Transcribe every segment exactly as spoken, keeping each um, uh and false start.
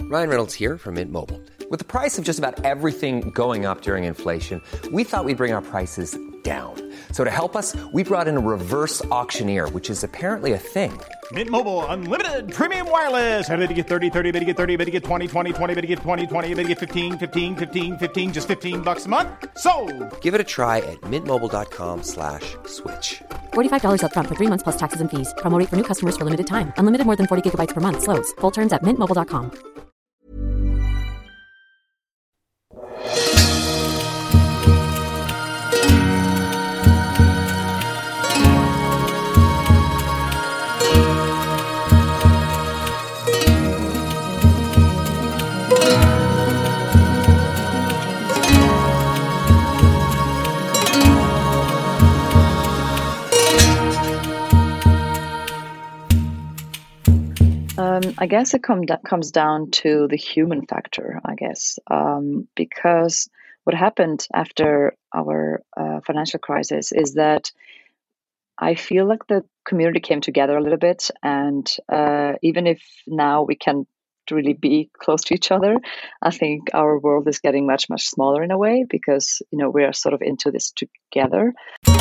Ryan Reynolds here from Mint Mobile. With the price of just about everything going up during inflation, we thought we'd bring our prices down. So to help us, we brought in a reverse auctioneer, which is apparently a thing. Mint Mobile Unlimited Premium Wireless. How to get thirty, thirty, how to get thirty, how to get twenty, twenty, twenty, how to get twenty, twenty, how to get fifteen, fifteen, fifteen, fifteen, just fifteen bucks a month? Sold! Give it a try at mintmobile.com slash switch. forty-five dollars up front for three months plus taxes and fees. Promo rate for new customers for limited time. Unlimited more than forty gigabytes per month. Slows full terms at mint mobile dot com. Um, I guess it come, comes down to the human factor, I guess, um, because what happened after our uh, financial crisis is that I feel like the community came together a little bit. And uh, even if now we can't really be close to each other, I think our world is getting much, much smaller in a way because, you know, we are sort of into this together.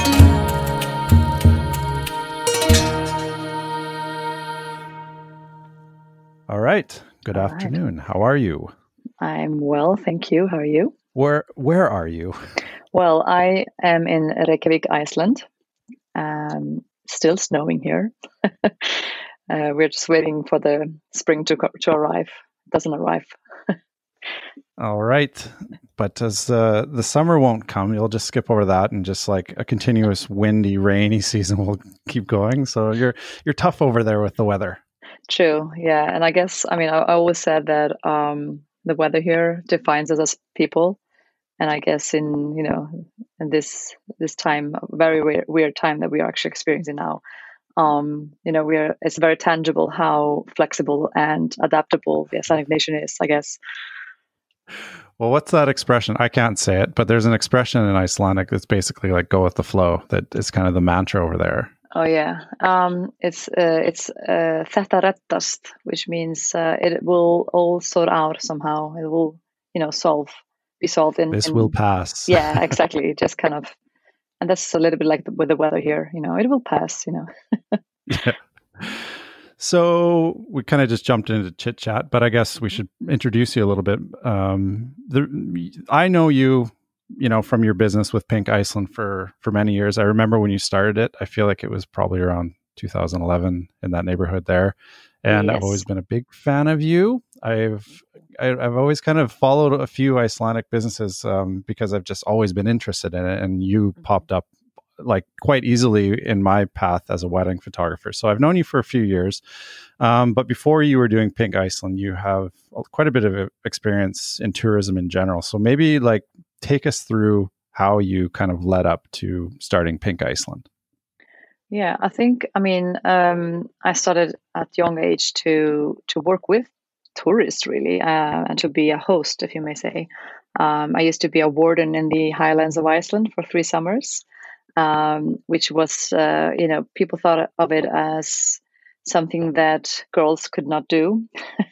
All right. Good All afternoon. right. How are you? I'm well, thank you. How are you? Where Where are you? Well, I am in Reykjavik, Iceland. Um, still snowing here. uh, we're just waiting for the spring to co- to arrive. It doesn't arrive. All right. But as uh, the summer won't come, you'll just skip over that and just like a continuous windy, rainy season will keep going. So you're you're tough over there with the weather. True, yeah, and I guess I mean I, I always said that um, the weather here defines us as people, and I guess in you know in this this time, very weird, weird time that we are actually experiencing now, um, you know, we're it's very tangible how flexible and adaptable the Icelandic nation is, I guess. Well, what's that expression? I can't say it, but there's an expression in Icelandic that's basically like "go with the flow." That is kind of the mantra over there. Oh yeah, um, it's uh, it's uh, "Þetta reddast," which means uh, it will all sort out somehow. It will, you know, solve, be solved in. This in, will pass. Yeah, exactly. Just kind of, and that's a little bit like the, with the weather here. You know, it will pass. You know. Yeah. So we kind of just jumped into chit chat, but I guess we should introduce you a little bit. Um, the, I know you. you know, from your business with Pink Iceland for, for many years. I remember when you started it, I feel like it was probably around two thousand eleven in that neighborhood there. And yes. I've always been a big fan of you. I've, I, I've always kind of followed a few Icelandic businesses um, because I've just always been interested in it. And you mm-hmm. popped up like quite easily in my path as a wedding photographer. So I've known you for a few years. Um, but before you were doing Pink Iceland, you have quite a bit of experience in tourism in general. So maybe like, take us through how you kind of led up to starting Pink Iceland. Yeah, I think, I mean, um, I started at young age to to work with tourists, really, uh, and to be a host, if you may say. Um, I used to be a warden in the highlands of Iceland for three summers, um, which was, uh, you know, people thought of it as something that girls could not do.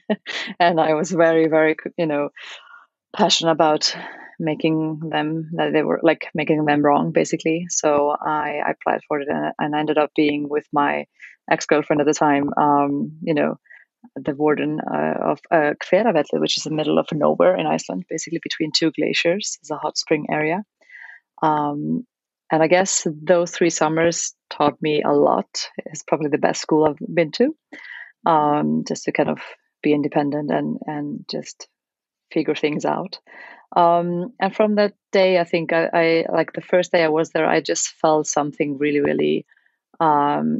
And I was very, very, you know, passionate about making them that they were like making them wrong, basically. So I, I applied for it and, and I ended up being with my ex-girlfriend at the time, um, you know, the warden uh, of uh, Hveravellir, which is the middle of nowhere in Iceland, basically between two glaciers. It's a hot spring area. Um, and I guess those three summers taught me a lot. It's probably the best school I've been to, um, just to kind of be independent and, and just figure things out. Um, and from that day, I think I, I like the first day I was there, I just felt something really, really um,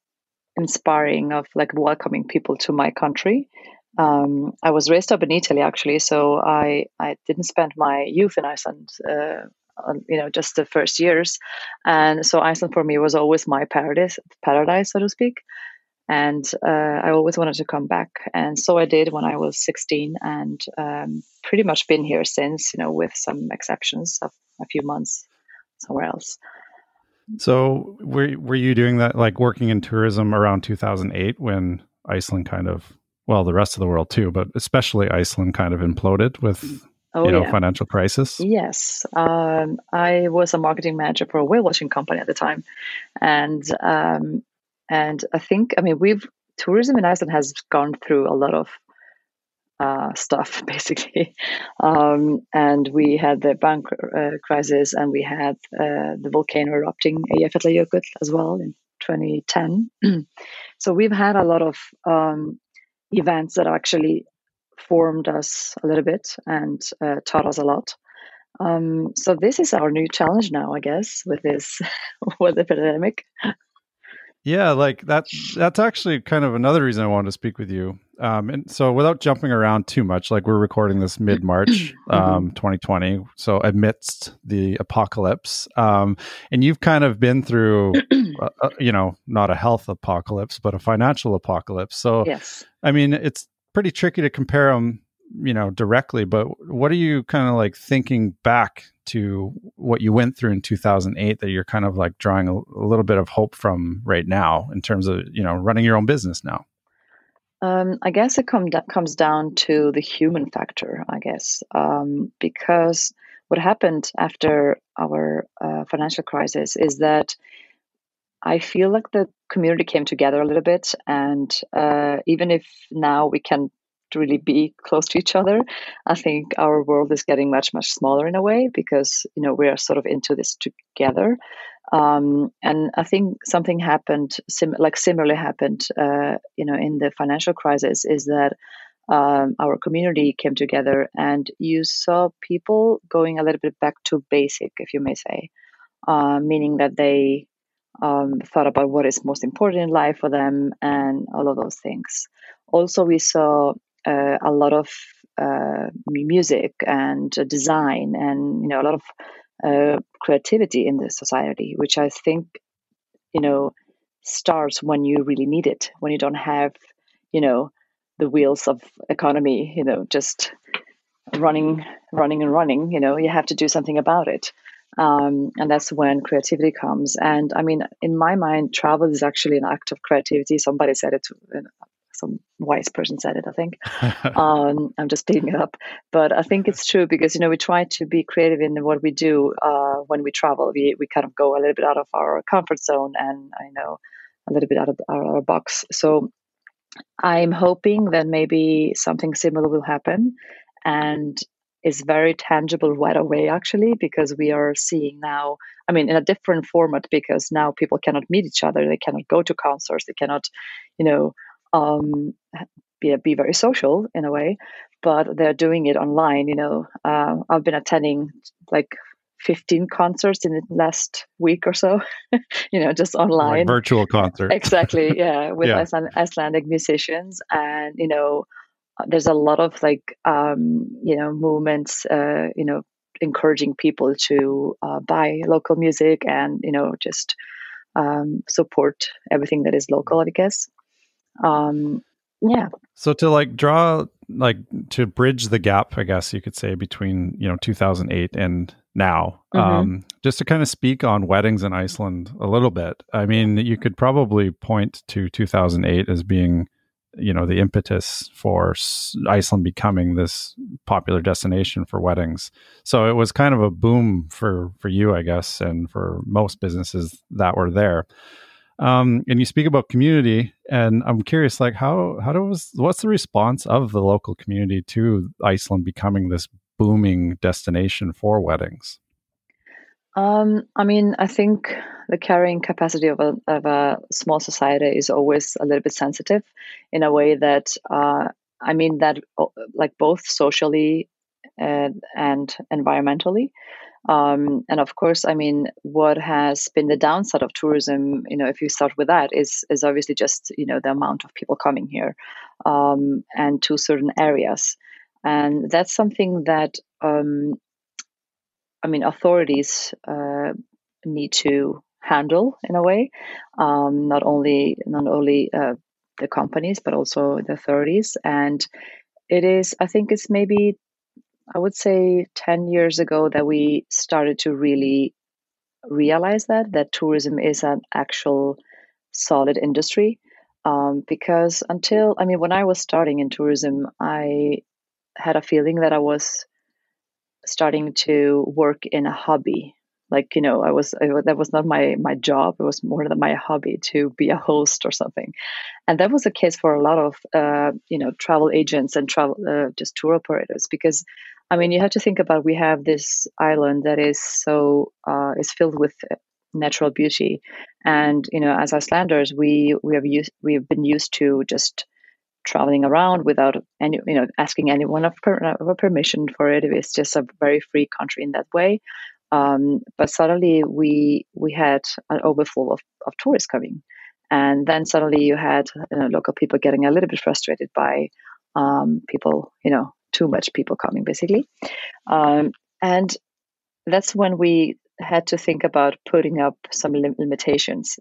inspiring of like welcoming people to my country. Um, I was raised up in Italy, actually, so I, I didn't spend my youth in Iceland, uh, on, you know, just the first years. And so Iceland for me was always my paradise, paradise, so to speak. And uh, I always wanted to come back. And so I did when I was sixteen, and um, pretty much been here since, you know, with some exceptions of a few months somewhere else. So were, were you doing that, like working in tourism around two thousand eight when Iceland kind of well, the rest of the world too, but especially Iceland kind of imploded with, Oh, you know, yeah. financial crisis. Yes. Um, I was a marketing manager for a whale watching company at the time. And um, and I think, I mean, we've tourism in Iceland has gone through a lot of uh, stuff, basically. Um, and we had the bank uh, crisis, and we had uh, the volcano erupting Eyjafjallajökull as well in twenty ten. So we've had a lot of um, events that actually formed us a little bit and uh, taught us a lot. Um, so this is our new challenge now, I guess, with this weather pandemic. Yeah, like that. That's actually kind of another reason I wanted to speak with you. Um, and so, without jumping around too much, like we're recording this mid March, um, twenty twenty, so amidst the apocalypse, um, and you've kind of been through, uh, you know, not a health apocalypse, but a financial apocalypse. So, Yes. I mean, it's pretty tricky to compare them, you know, directly. But what are you kind of like thinking back to what you went through in two thousand eight that you're kind of like drawing a, a little bit of hope from right now in terms of, you know, running your own business now? Um, I guess it come, comes down to the human factor, I guess, um, because what happened after our uh, financial crisis is that I feel like the community came together a little bit. And uh, even if now we can't really be close to each other, I think our world is getting much, much smaller in a way because, you know, we are sort of into this together. Um, and I think something happened, sim- like similarly happened, uh, you know, in the financial crisis, is that um, our community came together, and you saw people going a little bit back to basic, if you may say, uh, meaning that they um, thought about what is most important in life for them and all of those things. Also, we saw uh, a lot of uh, music and uh, design, and you know, a lot of uh, creativity in the society, which I think, you know, starts when you really need it, when you don't have, you know, the wheels of economy, you know, just running, running and running. You know, you have to do something about it. Um, and that's when creativity comes. And I mean, in my mind, travel is actually an act of creativity. Somebody said it, some wise person said it, I think. um, I'm just picking it up. But I think it's true because, you know, we try to be creative in what we do uh, when we travel. We, we kind of go a little bit out of our comfort zone and, I know, a little bit out of our, our box. So I'm hoping that maybe something similar will happen. And is very tangible right away, actually, because we are seeing now, I mean, in a different format, because now people cannot meet each other. They cannot go to concerts. They cannot, you know, um, be, be very social in a way, but they're doing it online. You know, uh, I've been attending like fifteen concerts in the last week or so, you know, just online. Like virtual concert. Exactly. Yeah. With Yeah. Iceland, Icelandic musicians. And, you know, there's a lot of like, um, you know, movements, uh, you know, encouraging people to uh, buy local music and, you know, just um, support everything that is local, I guess. Um, yeah. So to like draw, like to bridge the gap, I guess you could say, between, you know, two thousand eight and now, mm-hmm. um, just to kind of speak on weddings in Iceland a little bit. I mean, you could probably point to two thousand eight as being, you know, the impetus for Iceland becoming this popular destination for weddings. So it was kind of a boom for, for you, I guess, and for most businesses that were there. Um, and you speak about community, and I'm curious, like how, how does, what's the response of the local community to Iceland becoming this booming destination for weddings? Um, I mean, I think the carrying capacity of a, of a small society is always a little bit sensitive in a way that, uh, I mean, that like both socially and, and environmentally. Um, and of course, I mean, what has been the downside of tourism, you know, if you start with that, is is obviously just, you know, the amount of people coming here um, and to certain areas. And that's something that, um, I mean, authorities uh, need to handle in a way, um, not only not only uh, the companies, but also the authorities. And it is, I think it's maybe, I would say ten years ago that we started to really realize that, that tourism is an actual solid industry. Um, because until, I mean, when I was starting in tourism, I had a feeling that I was starting to work in a hobby. Like, you know, I was, I, that was not my, my job. It was more than my hobby to be a host or something. And that was the case for a lot of, uh, you know, travel agents and travel, uh, just tour operators, because I mean, you have to think about, we have this island that is so, uh, is filled with natural beauty. And, you know, as Icelanders, we, we have used, we have been used to just traveling around without any, you know, asking anyone of, per, of permission for it. It's just a very free country in that way. Um, but suddenly we we had an overflow of, of tourists coming, and then suddenly you had, you know, local people getting a little bit frustrated by um, people, you know, too much people coming, basically, um, and that's when we had to think about putting up some lim- limitations.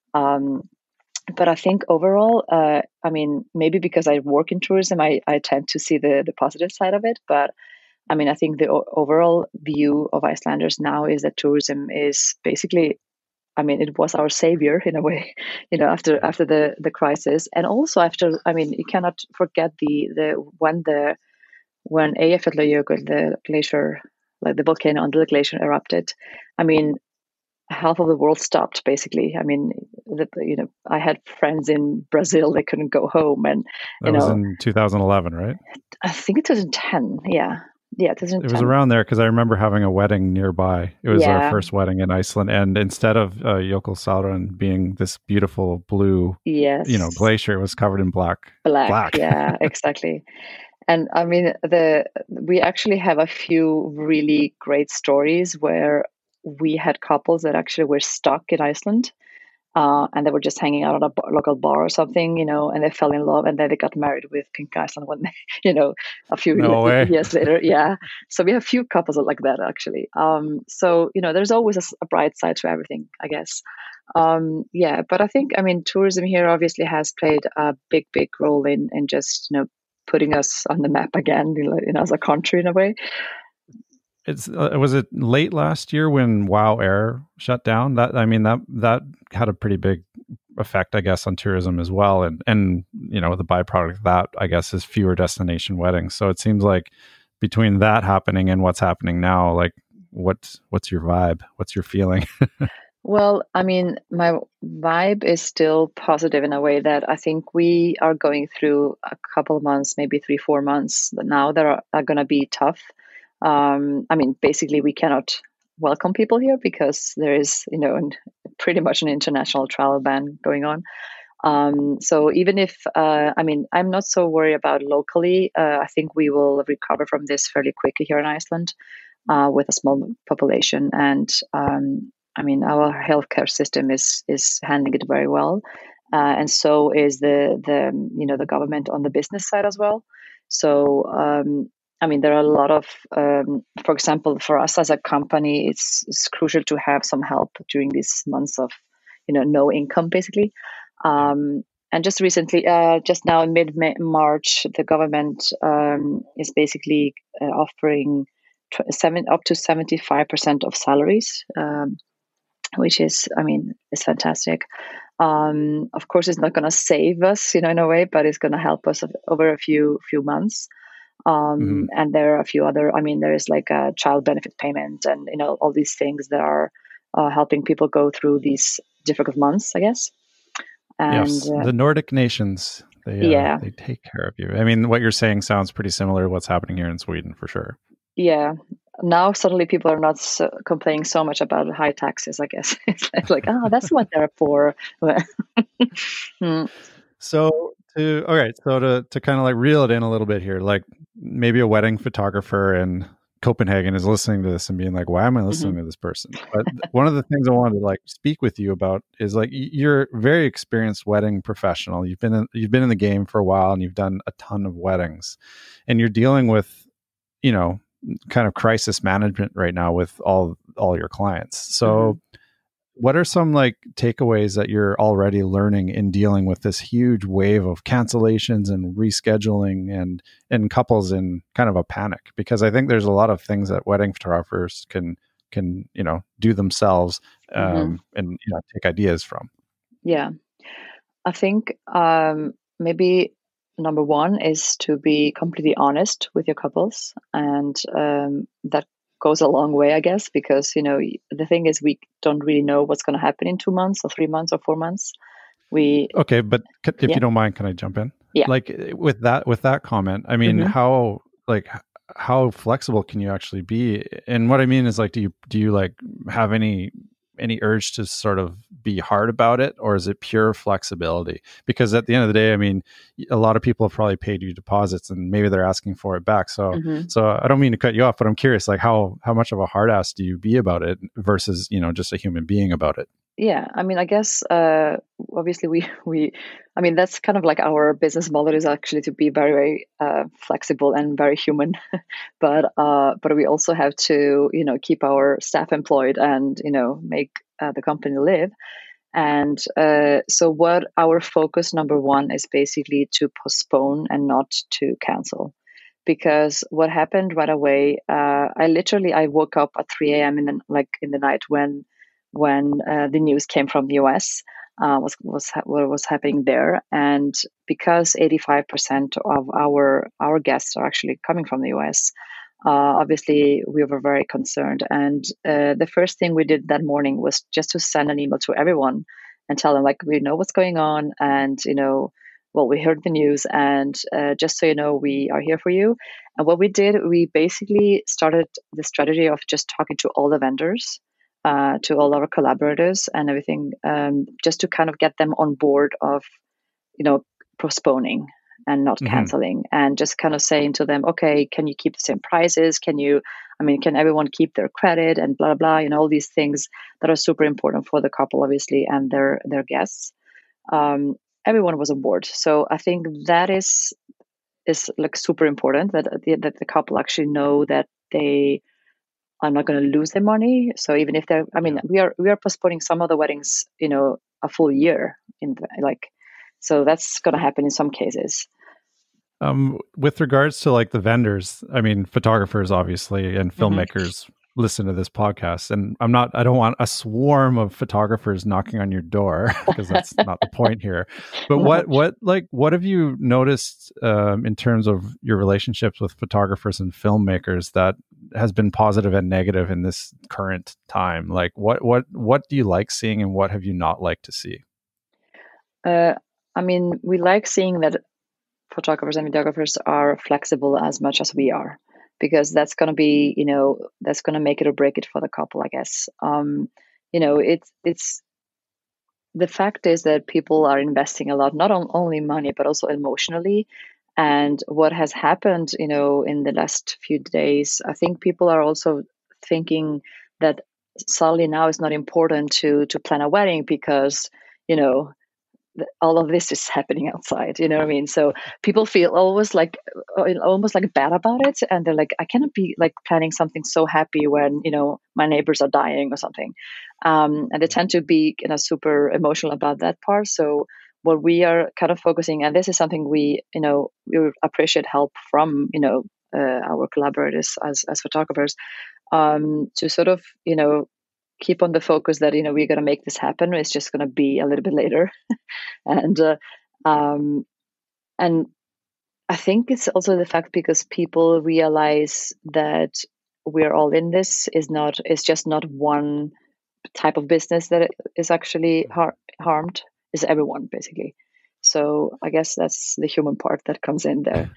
Um, but I think overall, uh, I mean, maybe because I work in tourism, I, I tend to see the the positive side of it, but I mean, I think the o- overall view of Icelanders now is that tourism is basically, I mean, it was our savior in a way, you know, after after the, the crisis, and also after, I mean, you cannot forget the the when the when Eyjafjallajökull, the glacier, like the volcano under the glacier, erupted. I mean, half of the world stopped basically. I mean, the, you know, I had friends in Brazil, they couldn't go home, and That you was know, in two thousand eleven, right? I think it was ten, yeah. Yeah, It was around there because I remember having a wedding nearby. It was yeah. our first wedding in Iceland, and instead of uh, Jökulsárlón being this beautiful blue, Yes. you know, glacier, it was covered in black. Black, Black. yeah, exactly. And I mean, the we actually have a few really great stories where we had couples that actually were stuck in Iceland. Uh, and they were just hanging out at a bar, local bar or something, you know, and they fell in love, and then they got married with Pink Iceland when they, you know, a few No way. years later. Yeah. So we have a few couples like that, actually. Um, so, you know, there's always a, a bright side to everything, I guess. Um, yeah. But I think, I mean, tourism here obviously has played a big, big role in, in just, you know, putting us on the map again, you know, as a country in a way. It's uh, was it late last year when WoW Air shut down? That I mean that that had a pretty big effect, I guess, on tourism as well, and and you know the byproduct of that, I guess, is fewer destination weddings. So it seems like between that happening and what's happening now, like what's what's your vibe? What's your feeling? Well, I mean, my vibe is still positive in a way that I think we are going through a couple of months, maybe three, four months now that are, are going to be tough. Um, I mean, basically, we cannot welcome people here because there is, you know, an, pretty much an international travel ban going on. Um, so even if, uh, I mean, I'm not so worried about locally. Uh, I think we will recover from this fairly quickly here in Iceland uh, with a small population. And um, I mean, our healthcare system is is handling it very well, uh, and so is the the you know the government on the business side as well. So. Um, I mean, there are a lot of, um, for example, for us as a company, it's, it's crucial to have some help during these months of, you know, no income, basically. Um, and just recently, uh, just now in mid-March, the government um, is basically uh, offering tw- seven, up to seventy-five percent of salaries, um, which is, I mean, is fantastic. Um, of course, it's not going to save us, you know, in a way, but it's going to help us over a few few months. Um, mm-hmm. And there are a few other, I mean, there is like a child benefit payment and, you know, all these things that are uh, helping people go through these difficult months, I guess. And, yes, uh, the Nordic nations, they, uh, yeah. they take care of you. I mean, what you're saying sounds pretty similar to what's happening here in Sweden, for sure. Yeah. Now suddenly people are not so, complaining so much about high taxes, I guess. It's like, oh, that's what they're for. hmm. So to all right, so to to kind of like reel it in a little bit here, like maybe a wedding photographer in Copenhagen is listening to this and being like, why am I listening mm-hmm. to this person? But one of the things I wanted to like speak with you about is like you're a very experienced wedding professional. You've been in, you've been in the game for a while and you've done a ton of weddings, and you're dealing with, you know, kind of crisis management right now with all all your clients. So mm-hmm. what are some like takeaways that you're already learning in dealing with this huge wave of cancellations and rescheduling and and couples in kind of a panic? Because I think there's a lot of things that wedding photographers can can you know do themselves um, mm-hmm. and you know take ideas from. Yeah, I think um, maybe number one is to be completely honest with your couples, and um, that goes a long way, I guess, because you know the thing is we don't really know what's going to happen in two months or three months or four months. We okay, but c- if yeah. you don't mind, can I jump in? Yeah. Like with that with that comment, I mean, Mhm. how like how flexible can you actually be? And what I mean is like, do you do you like have any any urge to sort of be hard about it, or is it pure flexibility? Because at the end of the day, I mean, a lot of people have probably paid you deposits and maybe they're asking for it back. So, Mhm. so I don't mean to cut you off, but I'm curious, like how, how much of a hard ass do you be about it versus, you know, just a human being about it? Yeah, I mean, I guess uh, obviously we we, I mean, that's kind of like our business model is actually to be very very uh, flexible and very human, but uh, but we also have to you know keep our staff employed and you know make uh, the company live. And uh, so, what our focus number one is basically to postpone and not to cancel, because what happened right away, uh, I literally I woke up at three a.m. in the, like in the night when when uh, the news came from the U S. Uh, was was what was happening there, and because eighty-five percent of our our guests are actually coming from the U S. Uh, obviously, we were very concerned, and uh, the first thing we did that morning was just to send an email to everyone and tell them like we know what's going on, and you know, well, we heard the news, and uh, just so you know, we are here for you. And what we did, we basically started the strategy of just talking to all the vendors, uh, to all our collaborators, and everything, um, just to kind of get them on board of, you know, postponing and not Mhm. canceling, and just kind of saying to them, okay, can you keep the same prices? Can you, I mean, can everyone keep their credit and blah, blah, blah, you know, all these things that are super important for the couple, obviously, and their, their guests. Um, everyone was on board. So I think that is, is like super important that the, that the couple actually know that they are not going to lose their money. So even if they're, I mean, Yeah. we are, we are postponing some of the weddings, you know, a full year in the, like, so that's going to happen in some cases. Um, with regards to like the vendors, I mean, photographers obviously and Mhm. filmmakers listen to this podcast, and I'm not, I don't want a swarm of photographers knocking on your door because that's not the point here. But what, what, like, what have you noticed um, in terms of your relationships with photographers and filmmakers that has been positive and negative in this current time? Like, what, what, what do you like seeing, and what have you not liked to see? Uh, I mean, we like seeing that photographers and videographers are flexible as much as we are, because that's going to be, you know, that's going to make it or break it for the couple, I guess. Um, you know, it's it's the fact is that people are investing a lot, not on, only money but also emotionally. And what has happened, you know, in the last few days, I think people are also thinking that suddenly now it's not important to to plan a wedding because, you know, all of this is happening outside, you know what I mean? So people feel always like almost like bad about it, and they're like, I cannot be like planning something so happy when, you know, my neighbors are dying or something, um, and they tend to be, you know, super emotional about that part. So what we are kind of focusing, and this is something we, you know, we would appreciate help from, you know, uh, our collaborators as as photographers, um, to sort of, you know, keep on the focus that, you know, we're going to make this happen. It's just going to be a little bit later. and uh, um, and I think it's also the fact because people realize that we're all in this is not, it's just not one type of business that is actually har- harmed, is everyone basically. So I guess that's the human part that comes in there.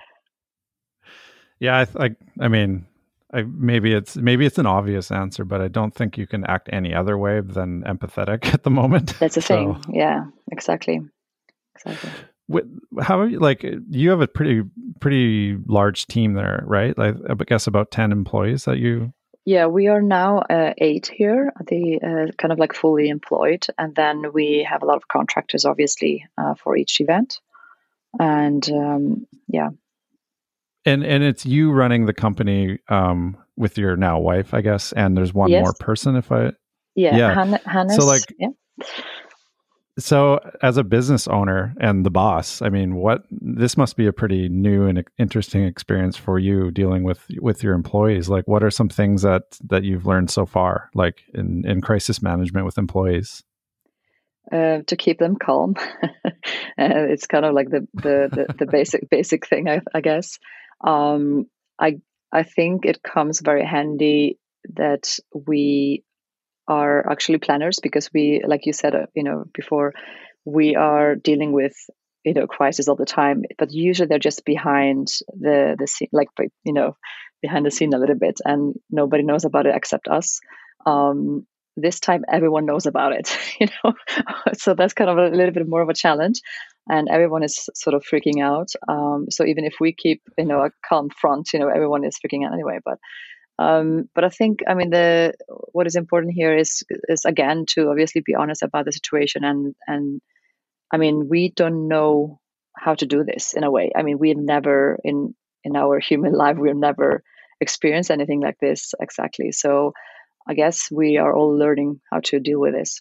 Yeah, I, I, I mean, I, maybe it's maybe it's an obvious answer, but I don't think you can act any other way than empathetic at the moment. That's the So, thing. Yeah, exactly. Exactly. With, how are you, like, you have a pretty pretty large team there, right? Like, I guess about ten employees that you. Yeah, we are now uh, eight here, the uh, kind of like fully employed, and then we have a lot of contractors, obviously, uh, for each event, and um, yeah. And and it's you running the company um, with your now wife, I guess, and there's one Yes. more person. If I Yeah, yeah, Han- Hannes. so like yeah. so as a business owner and the boss, I mean, what this must be a pretty new and interesting experience for you dealing with with your employees. Like, what are some things that that you've learned so far, like in in crisis management with employees? uh, to keep them calm. And it's kind of like the the the, the basic basic thing, I, I guess. Um, I I think it comes very handy that we are actually planners, because we, like you said, uh, you know, before, we are dealing with, you know, crisis all the time, but usually they're just behind the the scene, like, you know, behind the scene a little bit, and nobody knows about it except us. Um, this time, everyone knows about it, you know, so that's kind of a little bit more of a challenge, and everyone is sort of freaking out. Um, so even if we keep, you know, a calm front, you know, everyone is freaking out anyway. But um, but I think, I mean, the what is important here is is again to obviously be honest about the situation, and and I mean, we don't know how to do this in a way. I mean, we've never in in our human life, we've never experienced anything like this exactly. So I guess we are all learning how to deal with this.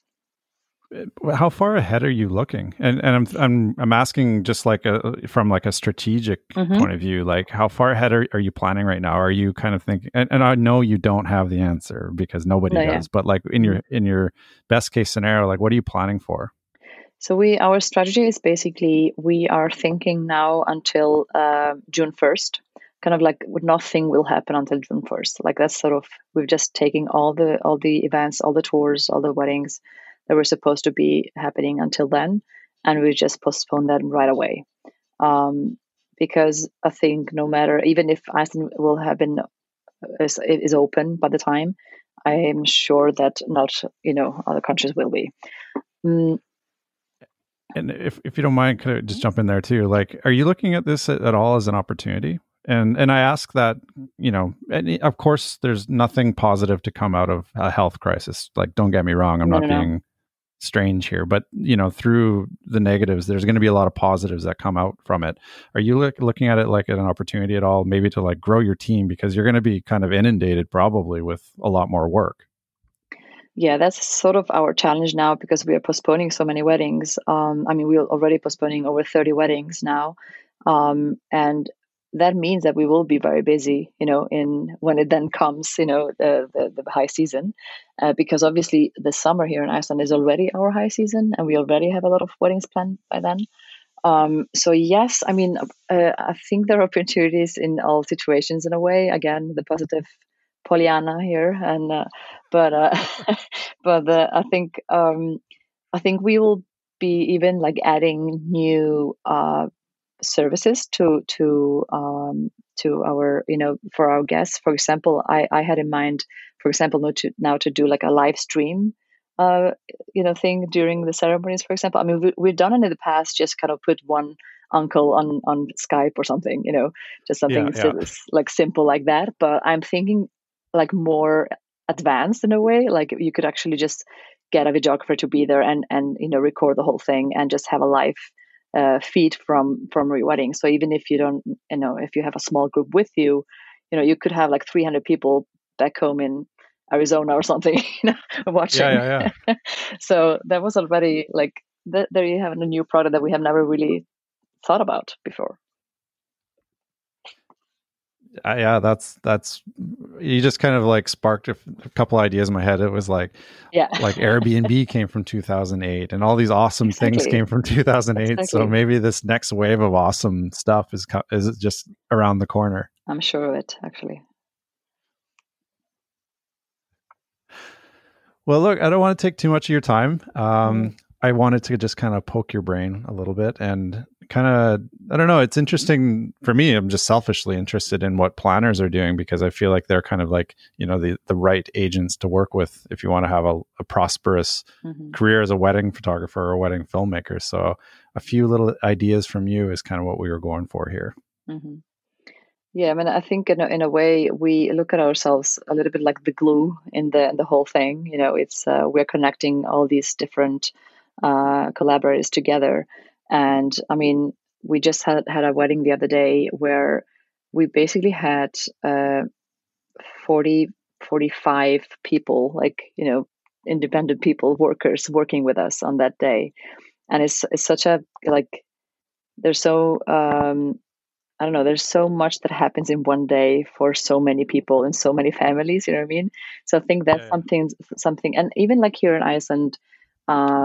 How far ahead are you looking? And and I'm I'm I'm asking just like a from like a strategic mm-hmm. point of view, like how far ahead are, are you planning right now? Are you kind of thinking, and, and I know you don't have the answer because nobody no, does, yeah. but like in your in your best case scenario, like what are you planning for? So we our strategy is basically we are thinking now until uh, June first. Kind of like nothing will happen until June first. Like that's sort of, we've just taken all the all the events, all the tours, all the weddings that were supposed to be happening until then, and we just postpone them right away. Um, because I think no matter, even if Iceland will have been is, is open by the time, I am sure that not, you know, other countries will be. Mm. And if if you don't mind, could I just jump in there too? Like, are you looking at this at, at all as an opportunity? And and I ask that, you know, and of course, there's nothing positive to come out of a health crisis. Like, don't get me wrong, I'm no, not no, being no. strange here, but you know, through the negatives, there's going to be a lot of positives that come out from it. Are you look, looking at it like an opportunity at all, maybe to like grow your team, because you're going to be kind of inundated probably with a lot more work? Yeah, that's sort of our challenge now, because we are postponing so many weddings. Um, I mean, we're already postponing over thirty weddings now, um, and that means that we will be very busy, you know, in when it then comes, you know, the the, the high season, uh, because obviously the summer here in Iceland is already our high season, and we already have a lot of weddings planned by then. Um, so yes, I mean, uh, I think there are opportunities in all situations in a way. Again, the positive Pollyanna here, and uh, but uh, but uh, I think um, I think we will be even like adding new uh, services to to um, to our, you know, for our guests. For example, I, I had in mind, for example, now to now to do like a live stream, uh, you know, thing during the ceremonies. For example, I mean, we, we've done it in the past, just kind of put one uncle on on Skype or something, you know, just something yeah, yeah. like simple like that. But I'm thinking like more advanced in a way, like you could actually just get a videographer to be there and and you know, record the whole thing and just have a live uh, feed from from your wedding. So even if you don't, you know, if you have a small group with you, you know, you could have like three hundred people back home in Arizona or something, you know, watching. Yeah, yeah, yeah. So that was already like th- there you have a new product that we have never really thought about before. Uh, yeah, that's that's you just kind of like sparked a, a couple ideas in my head. It was like, yeah, like Airbnb came from two thousand eight, and all these awesome exactly. things came from two thousand eight. Exactly. So maybe this next wave of awesome stuff is is just around the corner. I'm sure of it, actually. Well, look, I don't want to take too much of your time. Um, mm. I wanted to just kind of poke your brain a little bit and kind of, I don't know, it's interesting for me. I'm just selfishly interested in what planners are doing, because I feel like they're kind of like, you know, the, the right agents to work with if you want to have a, a prosperous mm-hmm. career as a wedding photographer or a wedding filmmaker. So a few little ideas from you is kind of what we were going for here. Mm-hmm. Yeah, I mean, I think in a, in a way we look at ourselves a little bit like the glue in the in the whole thing. You know, it's uh, we're connecting all these different uh, collaborators together. And I mean, we just had had a wedding the other day where we basically had uh, forty, forty-five people, like, you know, independent people, workers working with us on that day. And it's it's such a, like, there's so, um, I don't know, there's so much that happens in one day for so many people and so many families, you know what I mean? So I think that's yeah, yeah. something, something, and even like here in Iceland, um,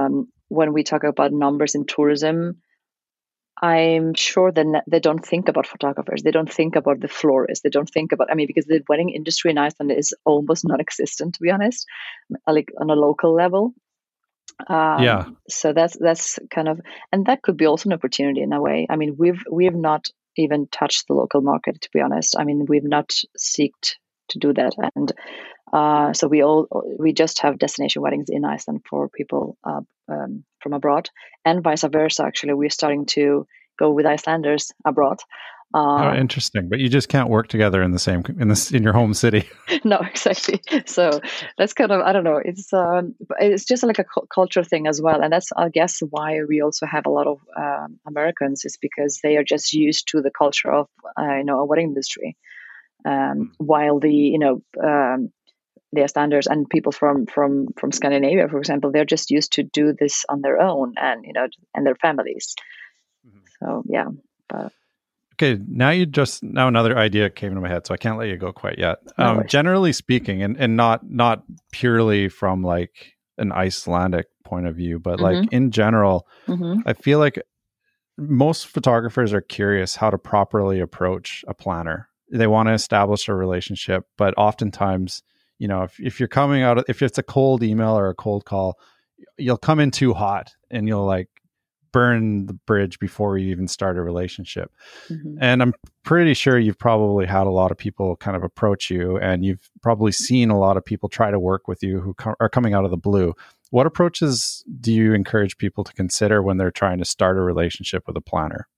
when we talk about numbers in tourism, I'm sure that they don't think about photographers. They don't think about the florists. They don't think about, I mean, because the wedding industry in Iceland is almost non-existent, to be honest, like on a local level. Um, yeah. So that's that's kind of, and that could be also an opportunity in a way. I mean, we've we've not even touched the local market, to be honest. I mean, we've not seeked to do that, and uh, so we all we just have destination weddings in Iceland for people uh, um, from abroad, and vice versa. Actually, we're starting to go with Icelanders abroad. Uh, Uh, oh, interesting. But you just can't work together in the same in this in your home city. no, exactly. So that's kind of, I don't know. It's um, it's just like a cu- culture thing as well, and that's, I guess, why we also have a lot of um, Americans, is because they are just used to the culture of uh, you know a wedding industry, um, while the you know um, the Icelanders and people from from from Scandinavia, for example, they're just used to do this on their own, and you know and their families. Mm-hmm. So yeah, but. Okay, now you just now another idea came into my head, so I can't let you go quite yet. Um, generally speaking, and, and not not purely from like an Icelandic point of view, but mm-hmm. like in general, mm-hmm. I feel like most photographers are curious how to properly approach a planner. They want to establish a relationship, but oftentimes, you know, if, if you're coming out, if it's a cold email or a cold call, you'll come in too hot and you'll like burn the bridge before you even start a relationship. Mm-hmm. And I'm pretty sure you've probably had a lot of people kind of approach you, and you've probably seen a lot of people try to work with you who co- are coming out of the blue. What approaches do you encourage people to consider when they're trying to start a relationship with a planner?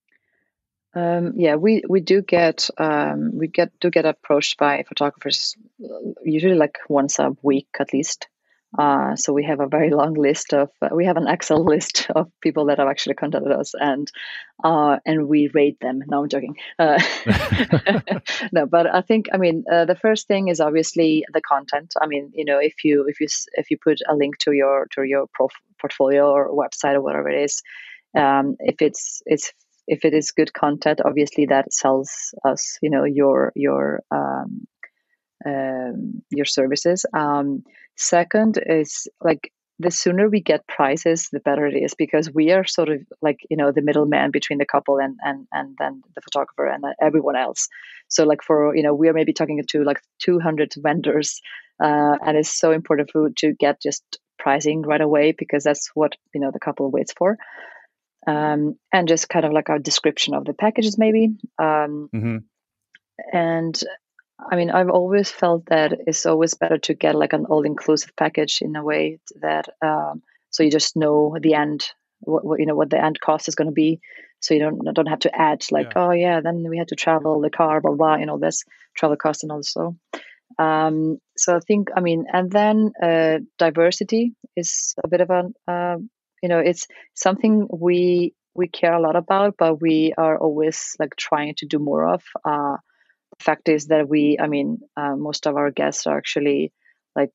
Um, yeah, we, we do get um, we get do get approached by photographers usually like once a week at least. Uh, so we have a very long list of, uh, we have an Excel list of people that have actually contacted us, and uh, and we rate them. No, I'm joking. Uh, no, but I think, I mean, uh, the first thing is obviously the content. I mean, you know, if you if you if you put a link to your to your prof- portfolio or website or whatever it is, um, if it's it's if it is good content, obviously that sells us, you know, your your um, um, your services. Um, second is like the sooner we get prices, the better it is, because we are sort of like, you know, the middleman between the couple and and and then the photographer and everyone else. So like for, you know, we are maybe talking to like two hundred vendors, uh, and it's so important for to get just pricing right away, because that's what, you know, the couple waits for. Um, and just kind of like a description of the packages maybe. Um, mm-hmm. And I mean, I've always felt that it's always better to get like an all-inclusive package in a way that, um, so you just know the end, what, what you know, what the end cost is going to be. So you don't don't have to add like, yeah. oh yeah, then we had to travel, the car, blah blah, you know, this travel cost and also. Um, so I think, I mean, and then uh, diversity is a bit of a, uh, you know, it's something we we care a lot about, but we are always like trying to do more of. Uh, The fact is that we, I mean, uh, most of our guests are actually like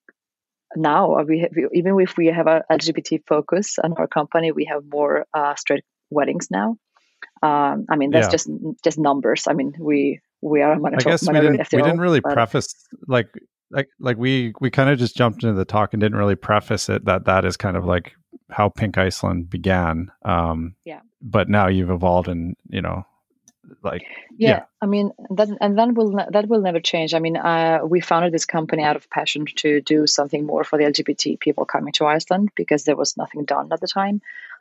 now, we have, even if we have a L G B T focus on our company, we have more uh, straight weddings now. Um, I mean, that's yeah. just just numbers. I mean, we we are a minority. I guess we didn't we didn't really but... preface like like like we we kind of just jumped into the talk and didn't really preface it that that is kind of like how Pink Iceland began. Um, yeah. But now you've evolved, and you know. Like yeah, yeah, I mean that, and that will that will never change. I mean, uh, we founded this company out of passion to do something more for the L G B T people coming to Iceland, because there was nothing done at the time.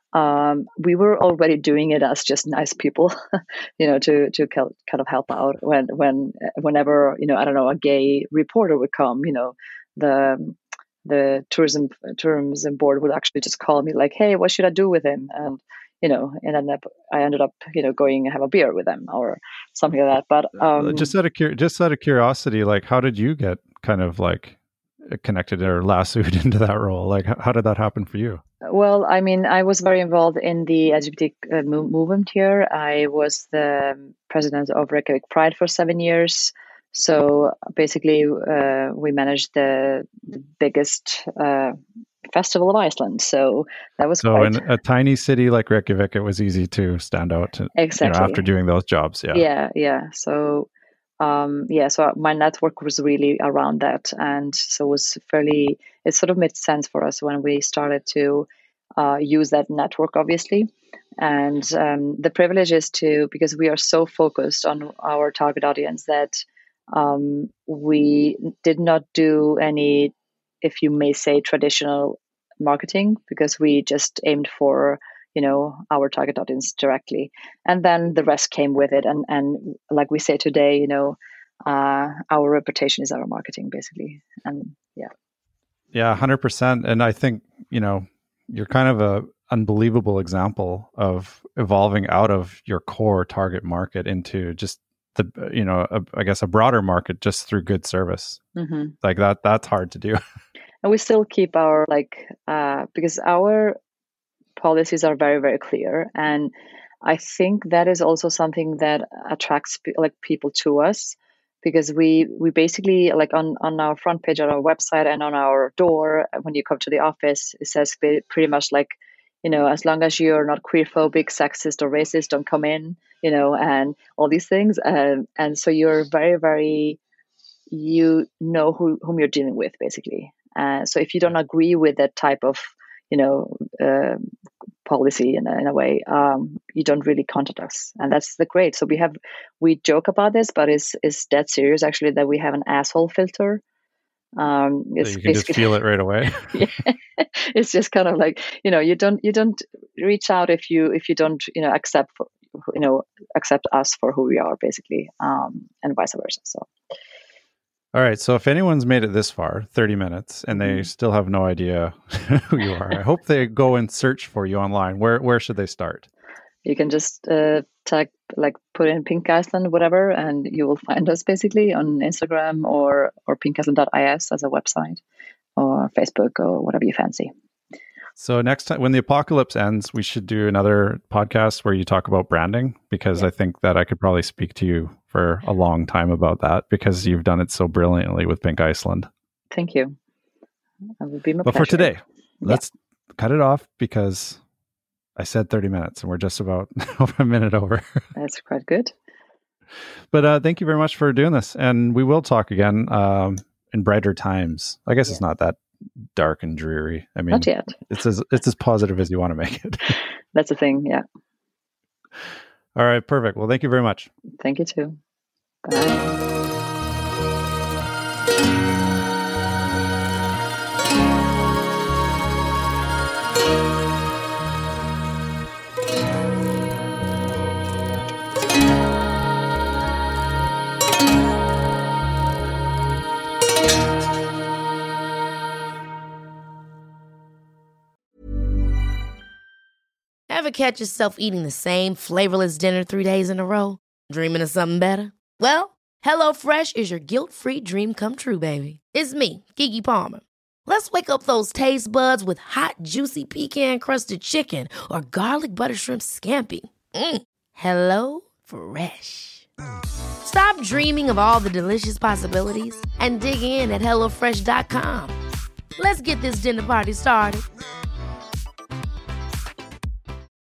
Um, we were already doing it as just nice people, you know, to to kind of help out when when whenever, you know, I don't know, a gay reporter would come, you know, the the tourism tourism board would actually just call me like, hey, what should I do with him? And you know, and then I ended up, you know, going and have a beer with them or something like that. But um, just out of cur- just out of curiosity, like, how did you get kind of like connected or lassoed into that role? Like, how did that happen for you? Well, I mean, I was very involved in the L G B T uh, movement here. I was the president of Reykjavik Pride for seven years. So basically, uh, we managed the, the biggest uh, festival of Iceland. So that was so quite... in a tiny city like Reykjavik, it was easy to stand out to, exactly. you know, after doing those jobs. Yeah. Yeah. Yeah. So, um, yeah, so my network was really around that. And so it was fairly, it sort of made sense for us when we started to uh, use that network, obviously. And um, the privilege is to, because we are so focused on our target audience that um, we did not do any, if you may say, traditional marketing, because we just aimed for, you know, our target audience directly. And then the rest came with it. And, and like we say today, you know, uh, our reputation is our marketing, basically. And yeah. Yeah, one hundred percent. And I think, you know, you're kind of a unbelievable example of evolving out of your core target market into just the, you know, a, I guess a broader market just through good service. Mm-hmm. Like that, that's hard to do. And we still keep our, like, uh, because our policies are very, very clear. And I think that is also something that attracts like people to us, because we we basically, like on, on our front page on our website and on our door, when you come to the office, it says pretty much like, you know, as long as you're not queerphobic, sexist, or racist, don't come in, you know, and all these things. Um, and so you're very, very, you know who, whom you're dealing with, basically. Uh, so if you don't agree with that type of, you know, uh, policy in a, in a way, um, you don't really contact us. And that's the great. So we have, we joke about this, but it's, it's dead serious, actually, that we have an asshole filter. Um, it's so you can just feel it right away. Yeah. It's just kind of like, you know, you don't, you don't reach out if you, if you don't, you know, accept, for, you know, accept us for who we are, basically, um, and vice versa. So. All right. So if anyone's made it this far, thirty minutes, and they mm-hmm. still have no idea who you are, I hope they go and search for you online. Where where should they start? You can just uh, tag, like put in Pink Iceland, whatever, and you will find us basically on Instagram or, or pink iceland dot I S as a website, or Facebook, or whatever you fancy. So next time, when the apocalypse ends, we should do another podcast where you talk about branding, because yeah. I think that I could probably speak to you for a long time about that, because you've done it so brilliantly with Pink Iceland. Thank you. That would be my but pleasure. For today, yeah. let's cut it off, because I said thirty minutes and we're just about a minute over. That's quite good. But uh, thank you very much for doing this. And we will talk again um, in brighter times. I guess yeah. it's not that dark and dreary. I mean, not yet. It's as it's as positive as you want to make it. That's the thing, yeah. All right, perfect. Well, thank you very much. Thank you too. Bye. Ever catch yourself eating the same flavorless dinner three days in a row? Dreaming of something better? Well, HelloFresh is your guilt-free dream come true, baby. It's me, Keke Palmer. Let's wake up those taste buds with hot, juicy pecan-crusted chicken or garlic butter shrimp scampi. Mm. Hello Fresh. Stop dreaming of all the delicious possibilities and dig in at hello fresh dot com. Let's get this dinner party started.